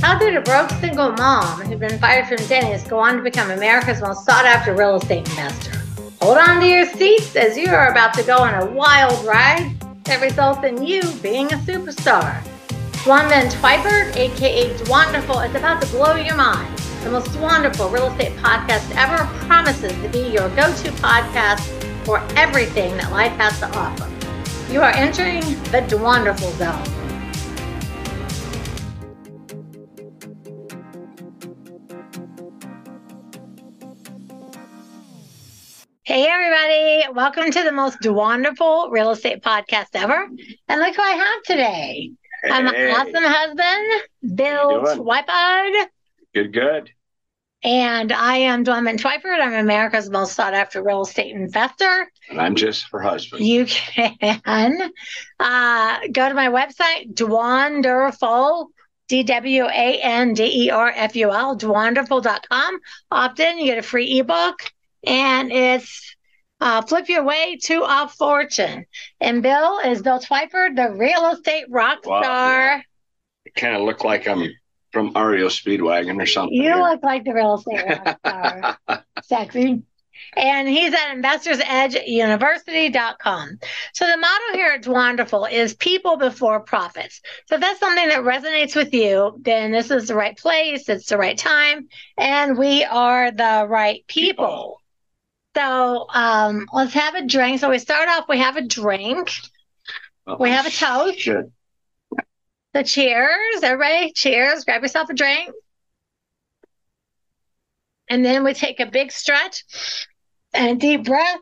How did a broke single mom who'd been fired from Denny's go on to become America's most sought-after real estate investor? Hold on to your seats as you are about to go on a wild ride that results in you being a superstar. Dwan Twyford, aka Dwanderful, is about to blow your mind. The most wonderful real estate podcast ever promises to be your go-to podcast for everything that life has to offer. You are entering the Dwanderful zone. Hey everybody, welcome to the most wonderful real estate podcast ever. And look who I have today. Hey. My awesome husband, Bill Twyford. Good. And I am Dwan Twyford. I'm America's most sought after real estate investor. And I'm just her husband. You can go to my website, Dwanderful, DWANDERFUL, Dwanderful.com. Opt in, you get a free ebook. And it's Flip Your Way to a Fortune. And Bill is Bill Twyford, the real estate rock star. Yeah. I kind of look like I'm from REO Speedwagon or something. You look like the real estate rock star. Sexy. And he's at InvestorsEdgeUniversity.com. So the motto here at Dwanderful is people before profits. So if that's something that resonates with you, then this is the right place, it's the right time, and we are the right people. So let's have a drink. So we start off, we have a drink. We have a toast. Shit. So cheers, everybody. Cheers. Grab yourself a drink. And then we take a big stretch and a deep breath.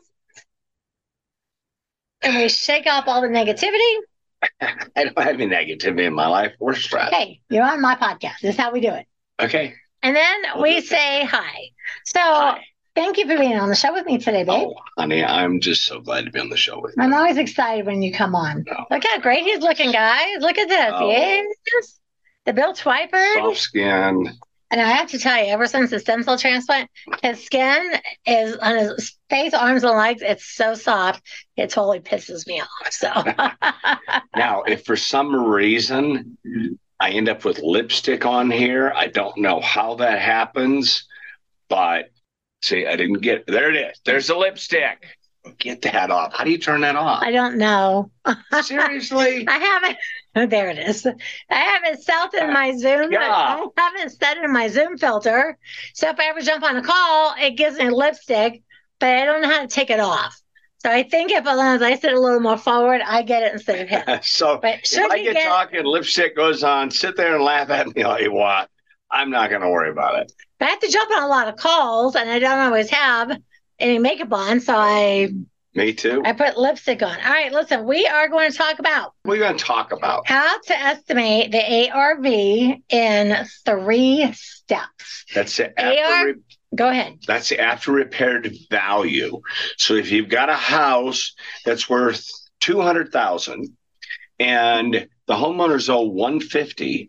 And we shake off all the negativity. I don't have any negativity in my life or stress. Hey, you're on my podcast. This is how we do it. Okay. And then we say hi. So hi. Thank you for being on the show with me today, babe. Oh, honey, I'm just so glad to be on the show with you. I'm always excited when you come on. Oh. Look how great he's looking, guys. Look at this. Oh. Yes. The Bill Twyford. Soft skin. And I have to tell you, ever since the stem cell transplant, his skin is on his face, arms, and legs. It's so soft. It totally pisses me off. So now, if for some reason I end up with lipstick on here, I don't know how that happens, but see, I didn't get, there it is. There's the lipstick. Get that off. How do you turn that off? I don't know. Seriously? I haven't. There it is. I haven't set in my Zoom. Yeah. I haven't set in my Zoom filter. So if I ever jump on a call, it gives me lipstick, but I don't know how to take it off. So I think if as long as I sit a little more forward, I get it instead of him. So if I get talking, lipstick goes on, sit there and laugh at me all you want. I'm not going to worry about it. But I have to jump on a lot of calls, and I don't always have any makeup on, so Me too. I put lipstick on. All right, listen, we are going to talk about... What are you going to talk about? How to estimate the ARV in 3 steps. That's it. Go ahead. That's the after repaired value. So if you've got a house that's worth $200,000 and the homeowners owe $150,000,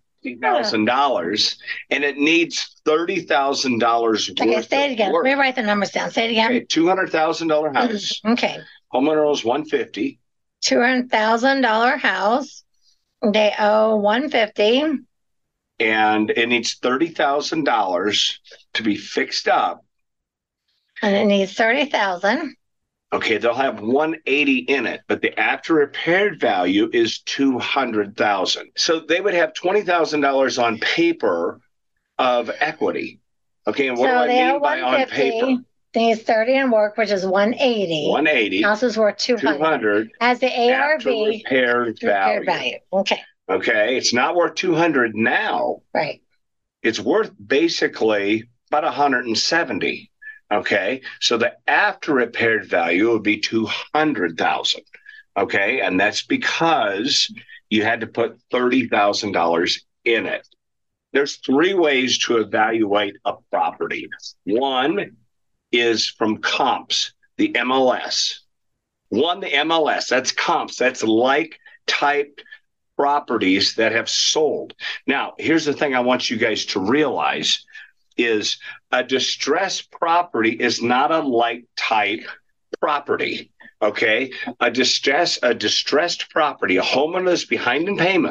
and it needs $30,000 Okay, worth say it again. work. Let me write the numbers down. Say it again. Okay, $200,000 house. Okay. Homeowner owes $150,000. $200,000 house. They owe $150,000. And it needs $30,000 to be fixed up. And it needs $30,000. Okay, they'll have $180,000 in it, but the after repaired value is $200,000. So they would have $20,000 on paper of equity. Okay, and what do I mean by on paper? They need 30 in work, which is $180,000. $180,000. House is worth $200,000. As the ARV repaired value. Okay, it's not worth $200,000 now. Right. It's worth basically about $170,000. Okay, so the after repaired value would be $200,000. Okay, and that's because you had to put $30,000 in it. There's 3 ways to evaluate a property. One is from comps, the MLS. The MLS, that's comps, that's like type properties that have sold. Now, here's the thing I want you guys to realize is a distressed property is not a like type property. Okay. A distressed property, a homeowner that's behind in payments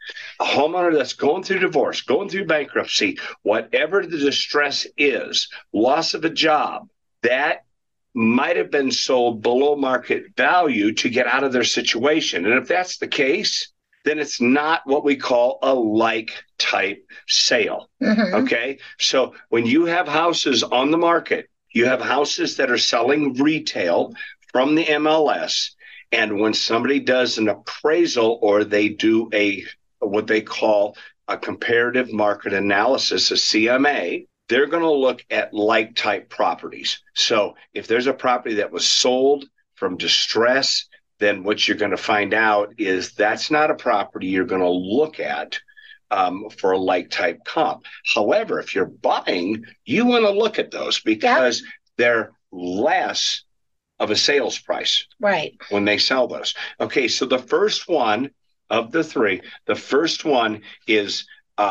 A homeowner that's going through divorce, going through bankruptcy, whatever the distress is, loss of a job, that might have been sold below market value to get out of their situation. And if that's the case, then it's not what we call a like type sale. Okay. So when you have houses on the market, you have houses that are selling retail from the MLS. And when somebody does an appraisal or they do what they call a comparative market analysis, a CMA, they're going to look at like type properties. So if there's a property that was sold from distress, then what you're going to find out is that's not a property you're going to look at for a like type comp. However, if you're buying, you want to look at those because they're less of a sales price when they sell those. Okay, so the first one of the three, the first one is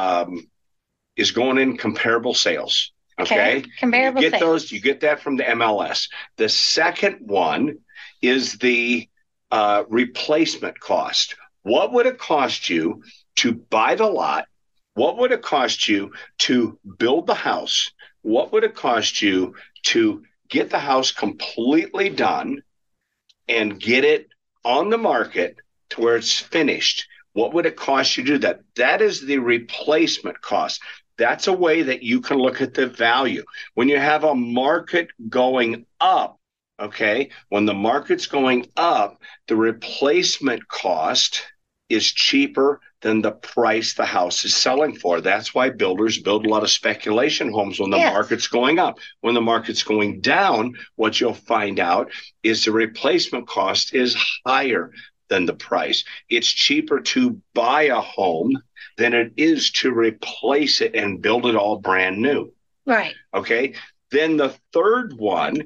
going in comparable sales. Okay. Comparable you get sales. those, you get that from the MLS. The second one is the replacement cost. What would it cost you to buy the lot? What would it cost you to build the house? What would it cost you to get the house completely done and get it on the market to where it's finished? What would it cost you to do that? That is the replacement cost. That's a way that you can look at the value. When you have a market going up, okay, when the market's going up, the replacement cost is cheaper than the price the house is selling for. That's why builders build a lot of speculation homes when the market's going up. When the market's going down, what you'll find out is the replacement cost is higher than the price. It's cheaper to buy a home than it is to replace it and build it all brand new. Right. Okay. Then the third one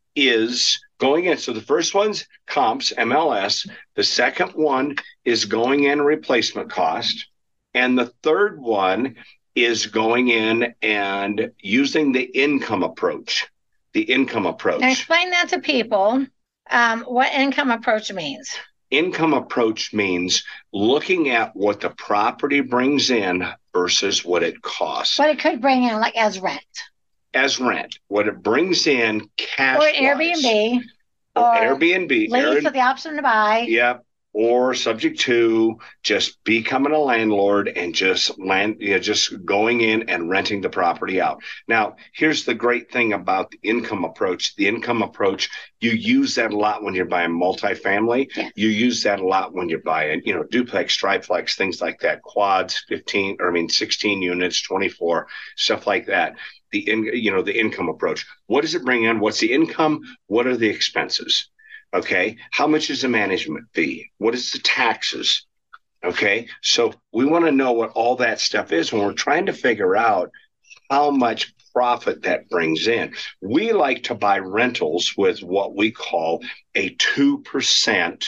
is going in. So the first one's comps, MLS. The second one is going in replacement cost. And the third one is going in and using the income approach. The income approach. Now explain that to people, what income approach means. Income approach means looking at what the property brings in versus what it costs. What it could bring in, like as rent. As rent, what it brings in cash. Or Airbnb. Or Airbnb. Lease with the option to buy. Yep. Or subject to just becoming a landlord and just going in and renting the property out. Now, here's the great thing about the income approach. The income approach, you use that a lot when you're buying multifamily. Yes. You use that a lot when you're buying, duplex, triplex, things like that, quads, 16 units, 24, stuff like that. The income approach. What does it bring in? What's the income? What are the expenses? Okay. How much is the management fee? What is the taxes? Okay. So we want to know what all that stuff is when we're trying to figure out how much profit that brings in. We like to buy rentals with what we call a 2%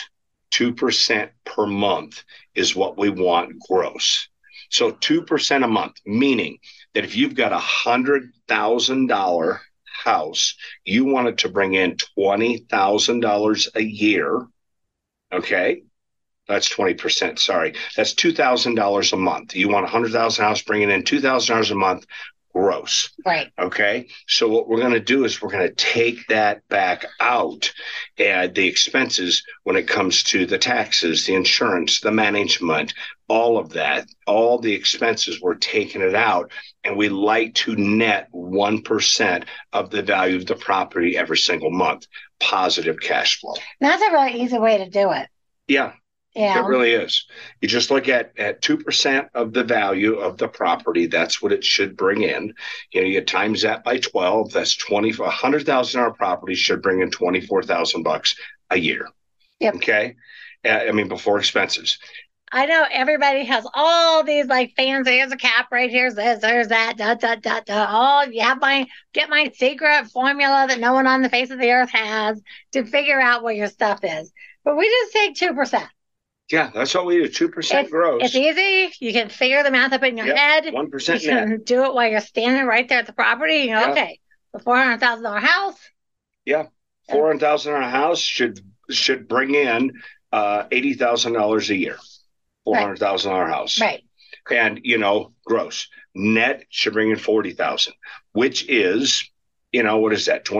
per month is what we want gross. So 2% a month, meaning that if you've got $100,000 house, you want it to bring in $20,000 a year. Okay. That's 20%. Sorry. That's $2,000 a month. You want $100,000 house bringing in $2,000 a month gross. Right. Okay. So what we're going to do is we're going to take that back out, and the expenses when it comes to the taxes, the insurance, the management, all of that, all the expenses, we're taking it out, and we like to net 1% of the value of the property every single month. Positive cash flow. That's a really easy way to do it. Yeah. Yeah. It really is. You just look at 2% of the value of the property. That's what it should bring in. You times that by 12. That's $100,000 property should bring in $24,000 a year. Yep. Okay. Before expenses. I know everybody has all these like fancy. Here's a cap rate. Here's this. There's that. Oh, get my secret formula that no one on the face of the earth has to figure out what your stuff is. But we just take 2%. Yeah, that's what we do. 2% gross. It's easy. You can figure the math up in your head. 1% net. You can do it while you're standing right there at the property. Okay, the $400,000 house. Yeah, $400,000 house should bring in $80,000 a year. $400,000 house. Right. And, gross. Net should bring in 40,000, which is, what is that?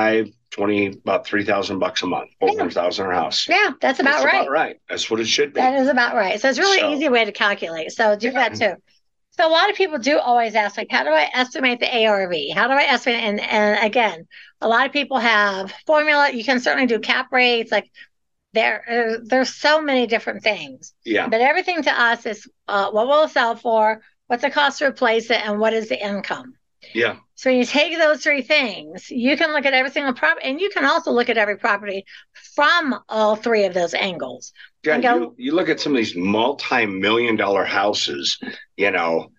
About $3,000 a month, 400,000 a house. Yeah, that's about right. About right. That's what it should be. That is about right. So it's really easy way to calculate. So do that too. So a lot of people do always ask, like, how do I estimate the ARV? How do I estimate? And again, a lot of people have formula. You can certainly do cap rates. Like there's so many different things. Yeah. But everything to us is what will it sell for, what's the cost to replace it, and what is the income? Yeah. So when you take those three things, you can look at every single property, and you can also look at every property from all three of those angles. Yeah, you look at some of these multi-million-dollar houses, in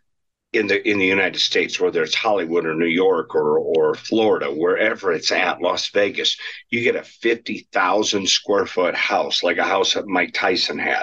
the United States, whether it's Hollywood or New York or Florida, wherever it's at, Las Vegas, you get a 50,000 square foot house, like a house that Mike Tyson had.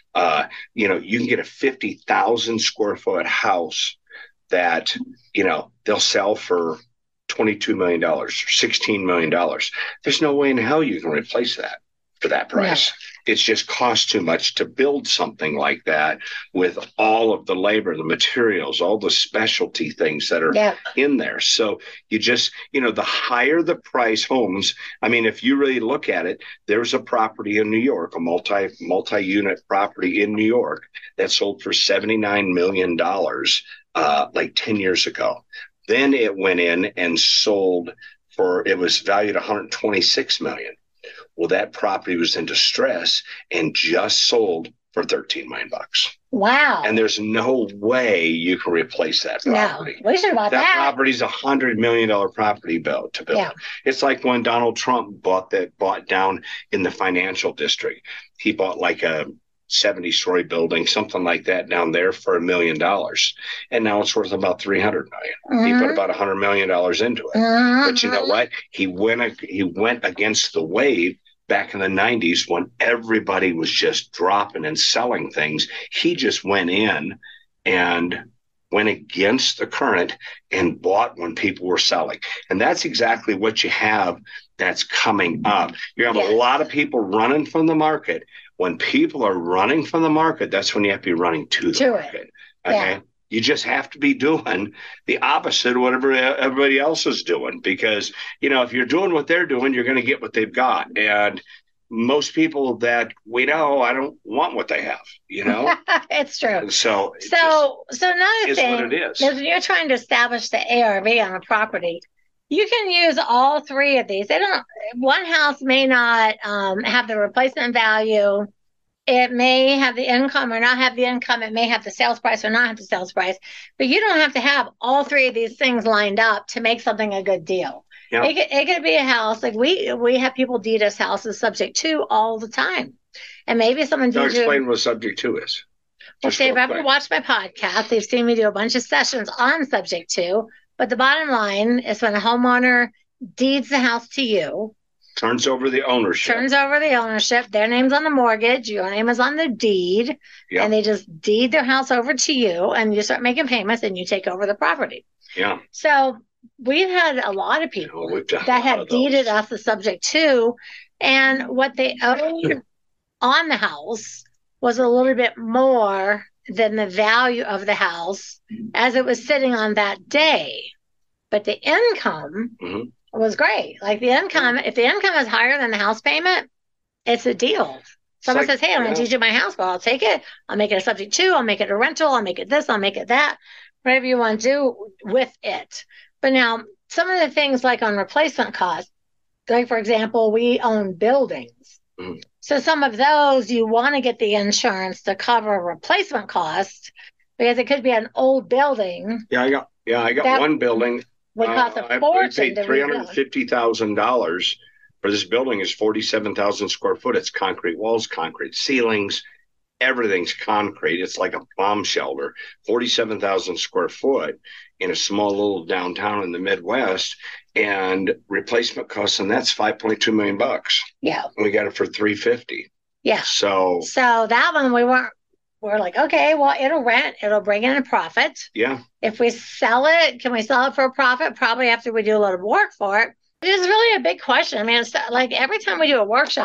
You can get a 50,000 square foot house that, they'll sell for $22 million or $16 million. There's no way in hell you can replace that for that price. No. It's just cost too much to build something like that with all of the labor, the materials, all the specialty things that are in there. So you just, the higher the price homes, if you really look at it, there's a property in New York, a multi-unit property in New York that sold for $79 million like 10 years ago. Then it went in and sold it was valued $126 million. Well, that property was in distress and just sold for $13 million. Wow. And there's no way you can replace that property. No, we should about that. That property's $100 million property to build. Yeah. It's like when Donald Trump bought down in the financial district. He bought like a 70-story building, something like that down there for $1 million. And now it's worth about $300 million. Mm-hmm. He put about $100 million into it. Mm-hmm. But you know what? He went against the wave back in the 90s when everybody was just dropping and selling things. He just went in and went against the current and bought when people were selling. And that's exactly what you have that's coming up. You have a lot of people running from the market. When people are running from the market, that's when you have to be running to the market. Okay. Yeah. You just have to be doing the opposite of whatever everybody else is doing, because, if you're doing what they're doing, you're going to get what they've got. And most people that we know, I don't want what they have, It's true. So another thing what it is when you're trying to establish the ARV on a property, you can use all three of these. One house may not have the replacement value. It may have the income or not have the income. It may have the sales price or not have the sales price. But you don't have to have all three of these things lined up to make something a good deal. Yeah. It could be a house. Like we have people deed us houses subject to all the time. And maybe someone deeds you. Explain what subject to is. Well, if they've ever watched my podcast, they've seen me do a bunch of sessions on subject to. But the bottom line is when a homeowner deeds the house to you. Turns over the ownership. Their name's on the mortgage. Your name is on the deed. Yep. And they just deed their house over to you, and you start making payments and you take over the property. Yeah. So we've had a lot of people that have deeded us the subject to, and what they owed on the house was a little bit more than the value of the house as it was sitting on that day. But the income was great. Like the income, if the income is higher than the house payment, it's a deal. Someone says, hey, I'm going to teach you my house. Well, I'll take it. I'll make it a subject to. I'll make it a rental. I'll make it this. I'll make it that. Whatever you want to do with it. But now, some of the things like on replacement costs, like, for example, we own buildings. Mm-hmm. So some of those, you want to get the insurance to cover replacement costs because it could be an old building. Yeah, I got one building. Would cost a fortune. I paid $350,000 for this building. Is 47,000 square foot. It's concrete walls, concrete ceilings, everything's concrete. It's like a bomb shelter. 47,000 square foot in a small little downtown in the Midwest, and replacement costs, and that's $5.2 million. Yeah, we got it for $350,000. Yeah. So that one we're like, okay, well, it'll rent. It'll bring in a profit. Yeah. If we sell it, can we sell it for a profit? Probably after we do a lot of work for it. It is really a big question. I mean, it's like every time we do a workshop,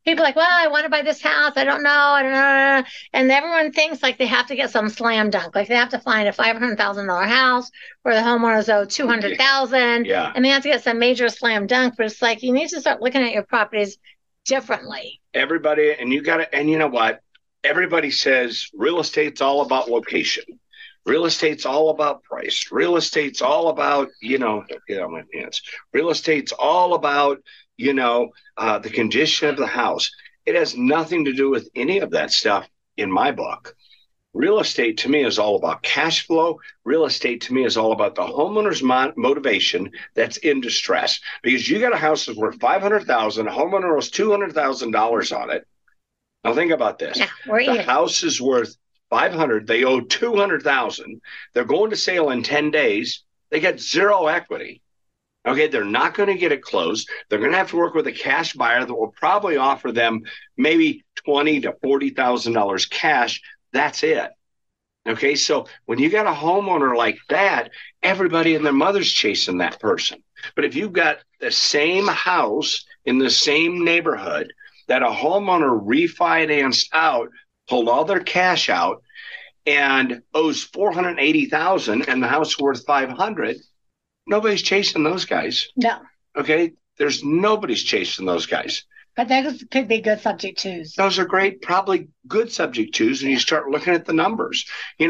People are like, well, I want to buy this house. I don't know. I don't know. And everyone thinks like they have to get some slam dunk. Like they have to find a $500,000 house where the homeowners owe $200,000. Yeah. And they have to get some major slam dunk. But it's like you need to start looking at your properties differently. Everybody, and you got to, and you know what? Everybody says real estate's all about location. Real estate's all about price. Real estate's all about, get on my pants. Real estate's all about, the condition of the house. It has nothing to do with any of that stuff in my book. Real estate to me is all about cash flow. Real estate to me is all about the homeowner's motivation that's in distress. Because you got a house that's worth $500,000, a homeowner owes $200,000 on it. Now think about this. Yeah, the house is worth $500,000. They owe $200,000. They're going to sale in 10 days. They get zero equity. Okay, they're not going to get it closed. They're going to have to work with a cash buyer that will probably offer them maybe $20,000 to $40,000 cash. That's it. Okay, so when you got a homeowner like that, everybody and their mother's chasing that person. But if you've got the same house in the same neighborhood that a homeowner refinanced out, pulled all their cash out, and owes $480,000, and the house is worth $500,000, nobody's chasing those guys. No. Okay, there's nobody's chasing those guys. But those could be good subject twos. Those are great, probably good subject twos, and you start looking at the numbers.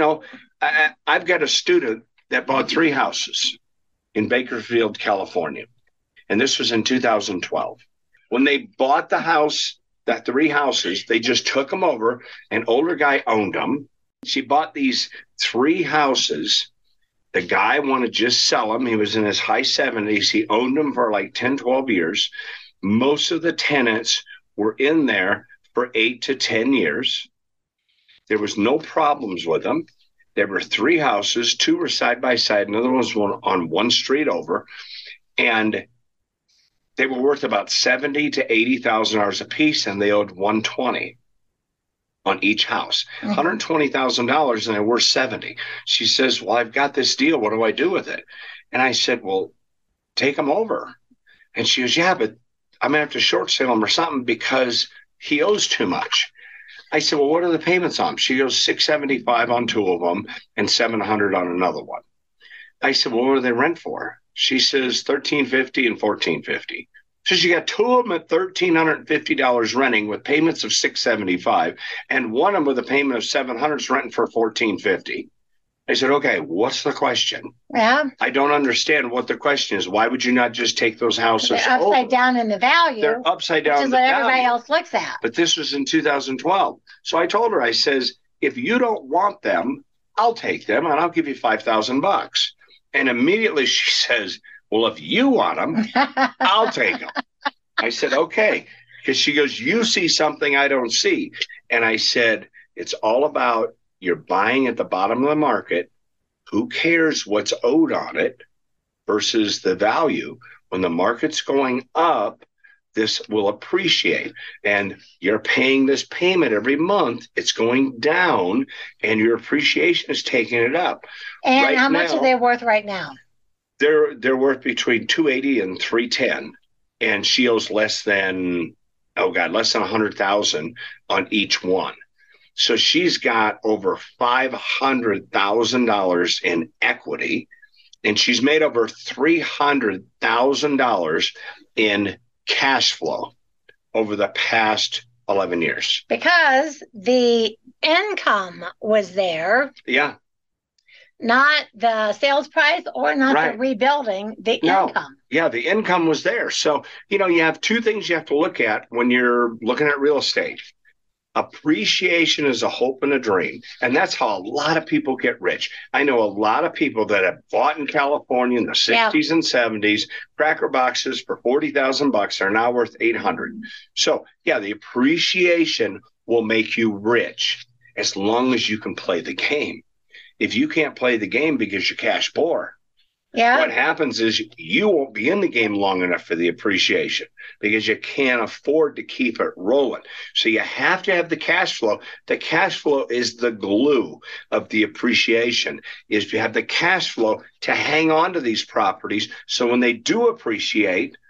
I've got a student that bought 3 houses in Bakersfield, California, and this was in 2012. When they bought the house, the 3 houses, they just took them over. An older guy owned them. She bought these 3 houses. The guy wanted to just sell them. He was in his high 70s. He owned them for like 10, 12 years. Most of the tenants were in there for 8 to 10 years. There was no problems with them. There were 3 houses. 2 were side by side. Another one was on one street over. And they were worth about $70,000 to $80,000 a piece, and they owed $120,000 on each house. $120,000, and they're worth $70,000. She says, well, I've got this deal. What do I do with it? And I said, well, take them over. And she goes, yeah, but I'm going to have to short sale him or something because he owes too much. I said, well, what are the payments on? She goes, $675 on 2 of them and $700 on another one. I said, well, what do they rent for? She says $1,350 and $1,450. So you got 2 of them at $1,350 renting with payments of $675, and one of them with a payment of $700 is renting for $1,450. I said, okay, what's the question? Yeah. I don't understand what the question is. Why would you not just take those houses They're upside down in the value. They're upside down in the value. Which is what value. everybody else looks at. But this was in 2012. So I told her, I says, if you don't want them, I'll take them and I'll give you $5,000. And immediately she says, well, if you want them, I'll take them. I said, okay. Because she goes, you see something I don't see. And I said, it's all about you're buying at the bottom of the market. Who cares what's owed on it versus the value? When the market's going up, this will appreciate. And you're paying this payment every month. It's going down, and your appreciation is taking it up. And right how much are they worth right now? They're worth between $280,000 and $310,000, and she owes less than $100,000 on each one. So she's got over $500,000 in equity, and she's made over $300,000 in cash flow over the past 11 years. Because the income was there. Yeah. Not the sales price or not the rebuilding, the income. Yeah, the income was there. So, you have 2 things you have to look at when you're looking at real estate. Appreciation is a hope and a dream. And that's how a lot of people get rich. I know a lot of people that have bought in California in the 60s and 70s, cracker boxes for $40,000 are now worth $800. So, yeah, the appreciation will make you rich as long as you can play the game. If you can't play the game because you're cash poor, what happens is you won't be in the game long enough for the appreciation because you can't afford to keep it rolling. So you have to have the cash flow. The cash flow is the glue of the appreciation, is you have the cash flow to hang on to these properties. So when they do appreciate,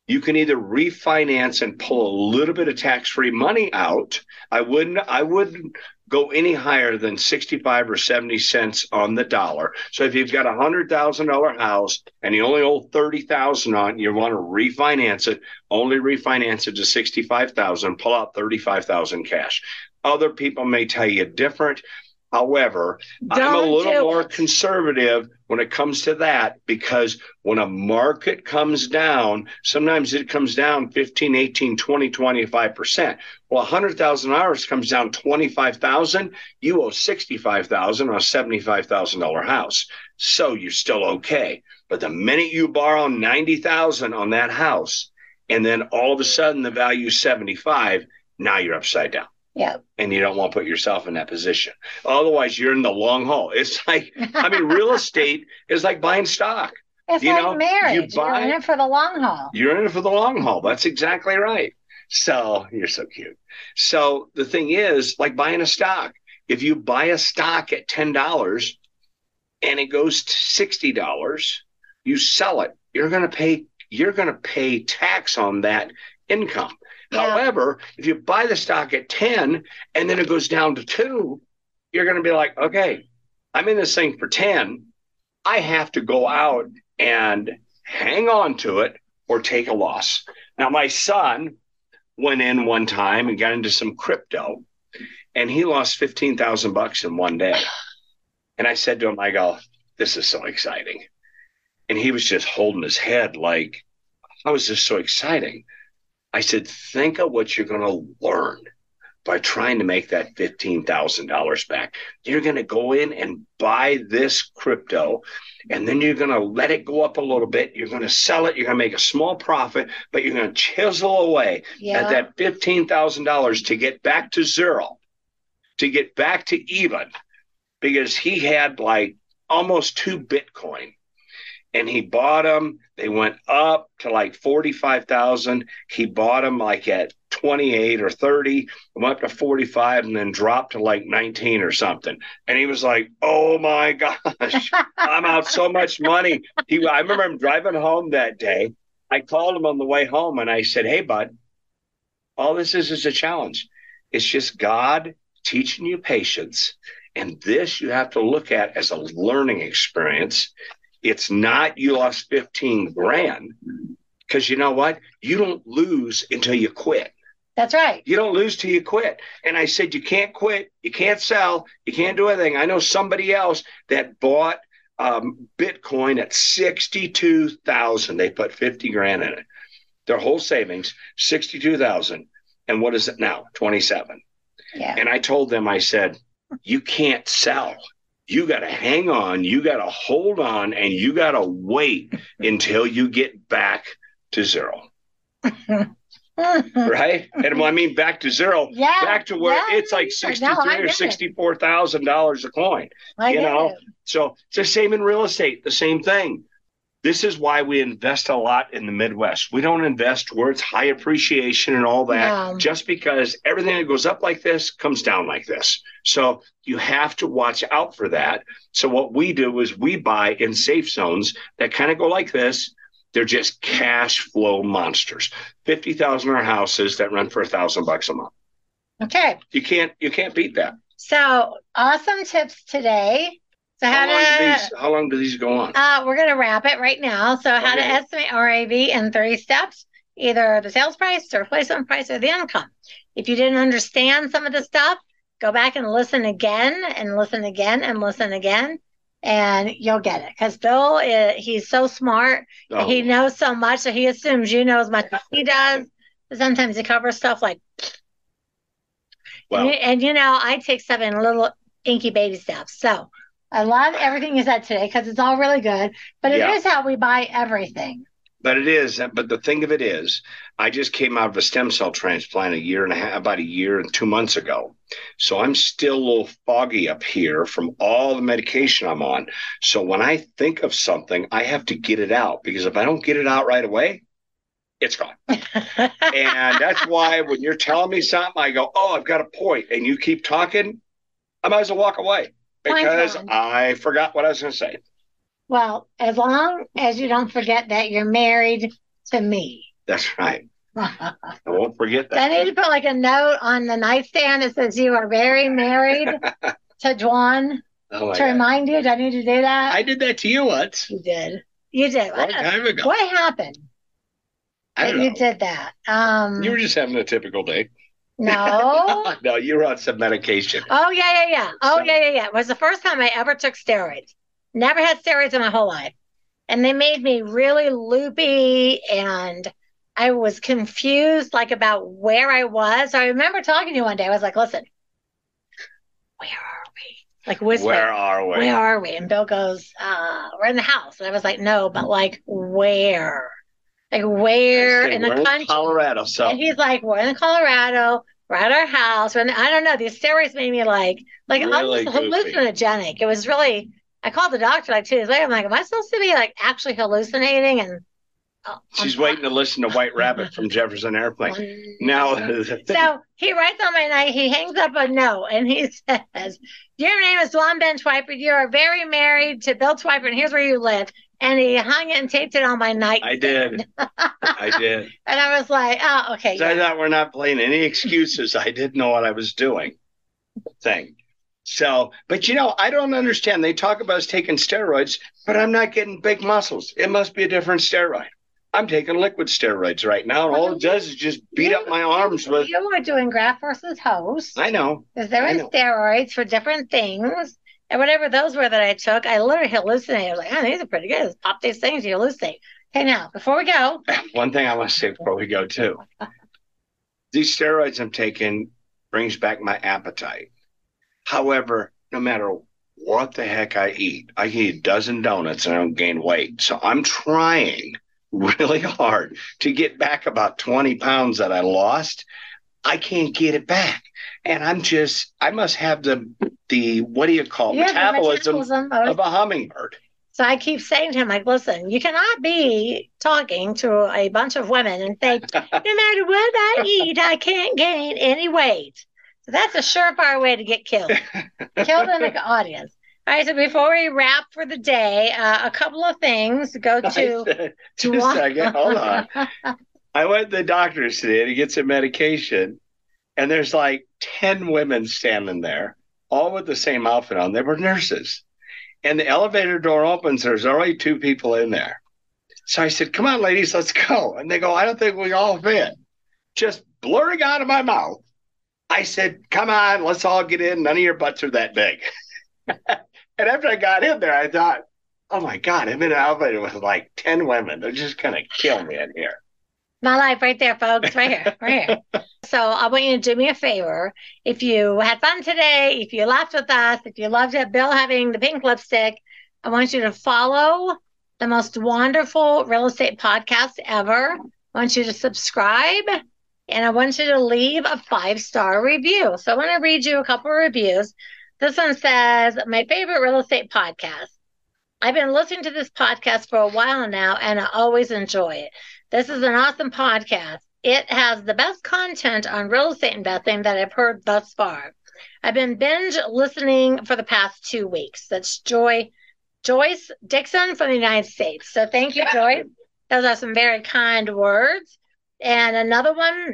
You can either refinance and pull a little bit of tax-free money out. I wouldn't go any higher than 65 or 70 cents on the dollar. So if you've got a $100,000 house and you only owe 30,000 on it, you want to refinance it, only refinance it to 65,000, pull out 35,000 cash. Other people may tell you different. However, I'm a little more conservative when it comes to that, because when a market comes down, sometimes it comes down 15, 18, 20, 25%. Well, $100,000 comes down 25,000, you owe 65,000 on a $75,000 house. So you're still okay. But the minute you borrow 90,000 on that house, and then all of a sudden the value is 75, now you're upside down. Yeah. And you don't want to put yourself in that position. Otherwise, you're in the long haul. It's like, real estate is like buying stock. It's like marriage. You're in it for the long haul. You're in it for the long haul. That's exactly right. So you're so cute. So the thing is, like buying a stock. If you buy a stock at $10 and it goes to $60, you sell it. You're going to pay tax on that income. Yeah. However, if you buy the stock at 10 and then it goes down to 2, you're going to be like, okay, I'm in this thing for 10. I have to go out and hang on to it or take a loss. Now, my son went in one time and got into some crypto, and he lost $15,000 in one day. And I said to him, I go, this is so exciting. And he was just holding his head like, how is this so exciting? I said, think of what you're going to learn by trying to make that $15,000 back. You're going to go in and buy this crypto, and then you're going to let it go up a little bit. You're going to sell it. You're going to make a small profit, but you're going to chisel away at that $15,000 to get back to zero, to get back to even, because he had like almost 2 Bitcoin. And he bought them. They went up to like 45,000. He bought them like at 28 or 30, went up to 45, and then dropped to like 19 or something. And he was like, oh my gosh, I'm out so much money. I remember him driving home that day. I called him on the way home and I said, hey, bud, all this is a challenge. It's just God teaching you patience. And this you have to look at as a learning experience. It's not you lost 15 grand, because you know what? You don't lose until you quit. That's right. You don't lose till you quit. And I said, you can't quit. You can't sell. You can't do anything. I know somebody else that bought Bitcoin at 62,000. They put 50 grand in it. Their whole savings, 62,000. And what is it now? 27. Yeah. And I told them, I said, you can't sell. You got to hang on, you got to hold on, and you got to wait until you get back to zero. Right? And I mean back to zero, back to where it's like $63,000 or $64,000 a coin. You know? So it's the same in real estate, the same thing. This is why we invest a lot in the Midwest. We don't invest where it's high appreciation and all that, just because everything that goes up like this comes down like this. So you have to watch out for that. So what we do is we buy in safe zones that kind of go like this. They're just cash flow monsters. 50,000 houses that run for $1,000 a month. Okay. You can't beat that. So awesome tips today. So how long do these go on? We're going to wrap it right now. So how to estimate RAV in 3 steps, either the sales price, the replacement price, or the income. If you didn't understand some of the stuff, go back and listen again and listen again and listen again, and you'll get it. Because Bill, he's so smart. Oh. He knows so much, so he assumes you know as much as he does. But sometimes he covers stuff like, and I take stuff in little inky baby steps. So I love everything you said today because it's all really good, but it is how we buy everything. But it is. But the thing of it is, I just came out of a stem cell transplant about a year and 2 months ago. So I'm still a little foggy up here from all the medication I'm on. So when I think of something, I have to get it out, because if I don't get it out right away, it's gone. And that's why when you're telling me something, I go, oh, I've got a point. And you keep talking, I might as well walk away. Because I forgot what I was going to say. Well, as long as you don't forget that you're married to me. That's right. I won't forget I that. need to put like a note on the nightstand that says you are very married to Dwan Oh my to God. remind you. Do I need to do that? I did that to you once. You did. You did. A long time ago. What happened I that don't you know. did that? You were just having a typical day. No. No, you were on some medication. Oh, yeah. Oh, So- yeah. It was the first time I ever took steroids. Never had steroids in my whole life. And they made me really loopy and I was confused like about where I was. I remember talking to you one day. I was like, listen, where are we? Like whispering. Where are we? Where are we? And Bill goes, we're in the house. And I was like, no, but like where? Like where I say, in the we're country? Colorado. So And he's like, we're in Colorado. We're at our house. And I don't know. These steroids made me like Really almost goofy. hallucinogenic. It was really. I called the doctor like 2 days later. I'm like, am I supposed to be like actually hallucinating? And she's waiting to listen to White Rabbit from Jefferson Airplane. Now, So he writes on my night, he hangs up a note and he says, your name is Dwan Ben Twyford. You are very married to Bill Twyford, and here's where you live. And he hung it and taped it on my night. I did. I did. And I was like, oh, okay. So I thought we're not playing any excuses. I didn't know what I was doing. Thing. So, but I don't understand. They talk about us taking steroids, but I'm not getting big muscles. It must be a different steroid. I'm taking liquid steroids right now, and all it does is just beat up my arms with. You were doing graft versus host. I know. Because there I were know. steroids for different things. And whatever those were that I took, I literally hallucinated. I was like, oh, these are pretty good. Just pop these things, you hallucinate. Okay, now, before we go. One thing I want to say before we go, too. These steroids I'm taking brings back my appetite. However, no matter what the heck I can eat a dozen donuts and I don't gain weight. So I'm trying really hard to get back about 20 pounds that I lost. I can't get it back. And I must have the what do you call it? You have the Metabolism of a hummingbird. So I keep saying to him, like, listen, you cannot be talking to a bunch of women and say, no matter what I eat, I can't gain any weight. So that's a surefire way to get killed. Killed in the audience. All right, so before we wrap for the day, a couple of things. Go to... Just a second, hold on. I went to the doctor's today to get some medication, and there's like 10 women standing there, all with the same outfit on. They were nurses. And the elevator door opens. There's already 2 people in there. So I said, come on, ladies, let's go. And they go, I don't think we all fit. Just blurring out of my mouth. I said, come on, let's all get in. None of your butts are that big. And after I got in there, I thought, oh, my God, I'm in an elevator with like 10 women. They're just going to kill me in here. My life right there, folks, right here, right here. So I want you to do me a favor. If you had fun today, if you laughed with us, if you loved it, Bill having the pink lipstick, I want you to follow the most wonderful real estate podcast ever. I want you to subscribe, and I want you to leave a 5-star review. So I want to read you a couple of reviews. This one says, my favorite real estate podcast. I've been listening to this podcast for a while now, and I always enjoy it. This is an awesome podcast. It has the best content on real estate investing that I've heard thus far. I've been binge listening for the past 2 weeks. That's Joyce Dixon from the United States. So thank you, Joyce. Those are some very kind words. And another one,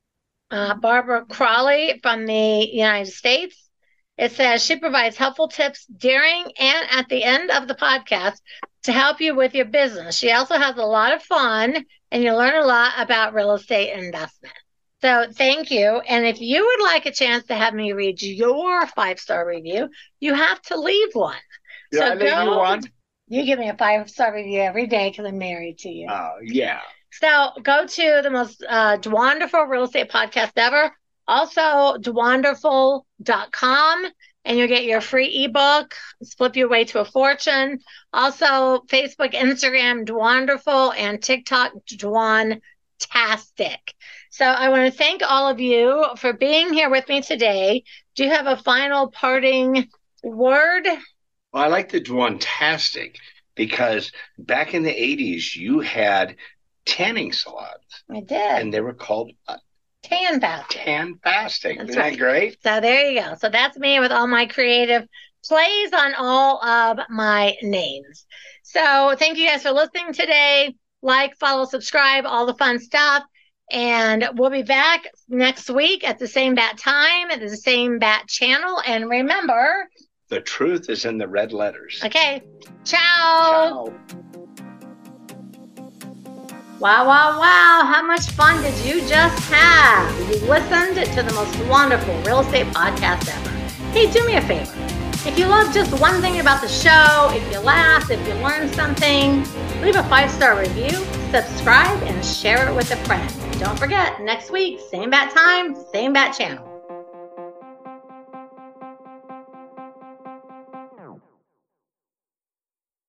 Barbara Crawley from the United States. It says she provides helpful tips during and at the end of the podcast to help you with your business. She also has a lot of fun, and you learn a lot about real estate investment. So thank you. And if you would like a chance to have me read your 5-star review, you have to leave one. Yeah, So I think you want. You give me a 5-star review every day because I'm married to you. Oh, yeah. So go to the most wonderful real estate podcast ever. Also, dwanderful.com, and you'll get your free ebook, Flip Your Way to a Fortune. Also, Facebook, Instagram, Dwanderful, and TikTok, Dwantastic. So I want to thank all of you for being here with me today. Do you have a final parting word? Well, I like the Dwantastic because back in the 80s, you had tanning salons, I did. and they were called Tantastic. Tantastic. That's Isn't right. that great? So there you go. So that's me with all my creative plays on all of my names. So thank you guys for listening today. like, follow, subscribe, all the fun stuff. And we'll be back next week at the same bat time, at the same bat channel. And remember, the truth is in the red letters. Okay. Ciao. Ciao. Wow, wow, wow. How much fun did you just have? You listened to the most wonderful real estate podcast ever. Hey, do me a favor. If you love just one thing about the show, if you laughed, if you learned something, leave a 5-star review, subscribe, and share it with a friend. Don't forget, next week, same bat time, same bat channel.